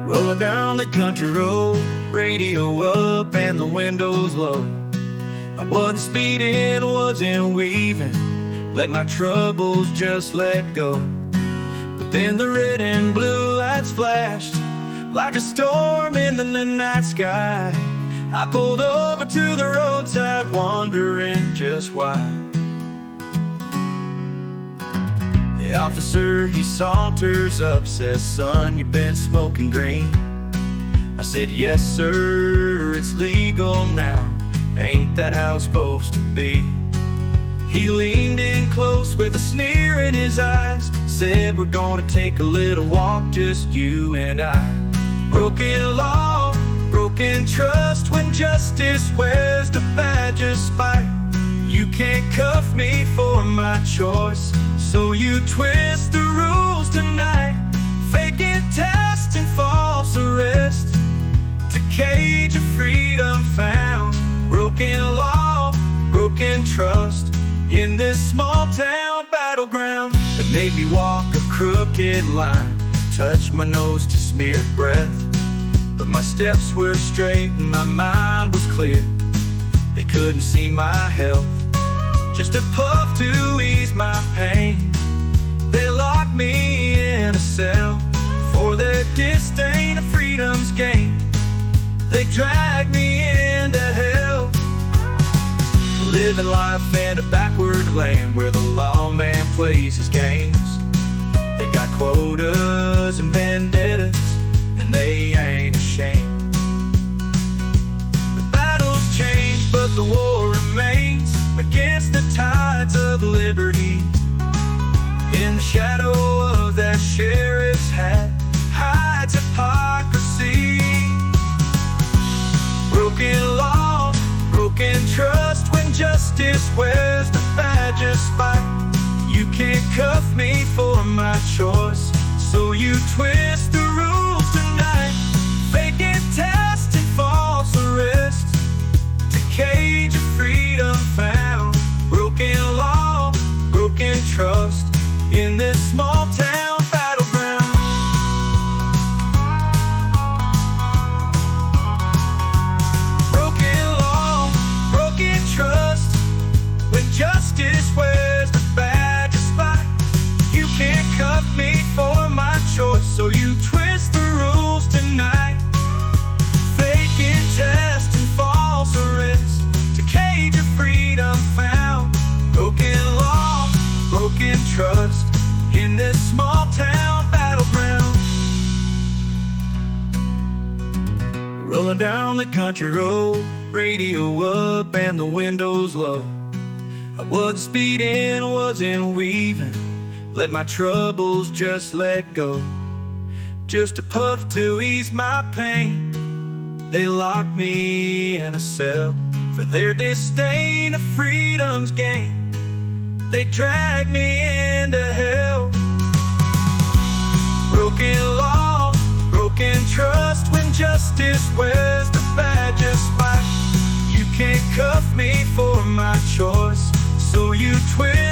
Rolling down the country road, radio up and the windows low. I wasn't speeding, wasn't weaving, let my troubles just let go. But then the red and blue lights flashed like a storm in the night sky. I pulled over to the roadside, wondering just why. The officer, he saunters up, says, "Son, you've been smoking green." I said, "Yes, sir, it's legal now. Ain't that how it's supposed to be?" He leaned in close with a sneer in his eyes, said, "We're gonna take a little walk, just you and I." Broken law, broken trust, when justice wears the badge of spite. You can't cuff me for my choice, so you twist the rules tonight. Faking test and false arrest to cage a freedom found. Broken law, broken trust in this small town battleground. It made me walk a crooked line, touch my nose to smeared breath. But my steps were straight and my mind was clear. They couldn't see my health, just a puff to ease my pain. They locked me in a cell for their disdain of freedom's gain. They dragged me into hell, living life in a backward land where the lawman plays his games. They got quotas and vendettas, and they ain't ashamed. The battle's changed, but the war remains against the tides of liberty. In the shadow of that sheriff's hat hides hypocrisy. Broken law, broken trust, when justice wears the badge of spite. You can't cuff me for my choice, so you twist the rules tonight. Faking test and false arrest to cage a freedom found. Broken law, broken trust in this small town battleground. Broken law, broken trust, when justice wears the badge of spite. You can't cuff me for my choice, so you twist the rules tonight. Faking test and false arrest to cage a freedom found. Broken law, broken trust in this small town battleground. Rolling down the country road, radio up and the windows low. I wasn't speeding, wasn't weaving, let my troubles just let go. Just a puff to ease my pain. They locked me in a cell for their disdain of freedom's gain. They dragged me into hell. Broken law, broken trust, when justice wears the badge of spite. You can't cuff me for my choice, so you twist